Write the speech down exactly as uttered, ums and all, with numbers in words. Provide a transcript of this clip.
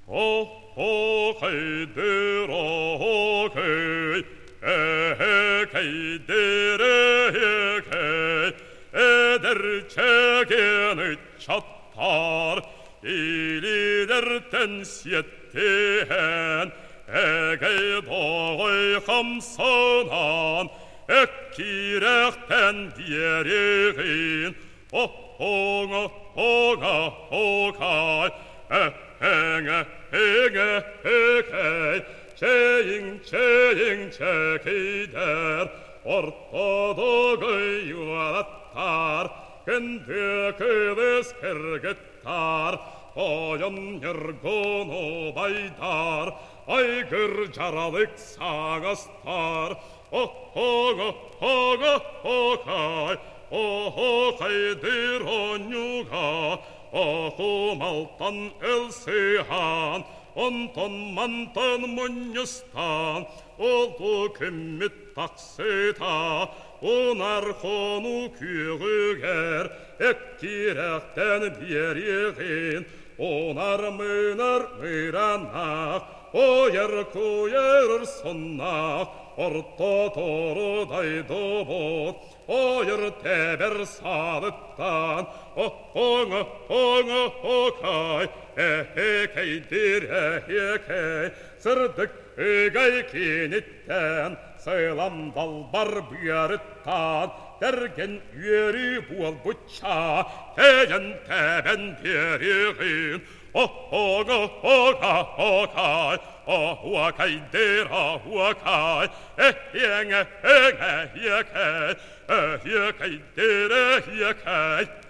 O, o, hei, dere, o, hei, e, hei, dere, hei, eder çekeni çattar, iliderten siyetten, egey doğay hamsanan, ekkirekten diyeriğin, o, honga, honga, hokay, e, henge, henge, hekey, çeyin, çeyin, çekeyder, ortada yuvattar, kendi kıvız kırgıttar, oyan yırgunu baydar, aygır caralık sağastar, oh, hoga, hoga, hokay, oh, hokaydır onyuga, oh, maltan elsihan, onton mantan munyustan, oldu kümmit taksita, onar konu küğüger, ekkirekten beriğin, onar mınar mıranak, o yer koyar sonnak, orta toru daydı bot, o yer teber sadıktan, o honga, honga, hokay, ehekeydir ehekey, sırdık egay kinitten, sayılam dalbar biyarıttan, dergen yeri bual bıça, teyen teben beriğin, oh, honga, honga, hokay, oh, huakay, dera, huakay, eh, yenge, henge, yekey, eh, yekey, dere, yekey,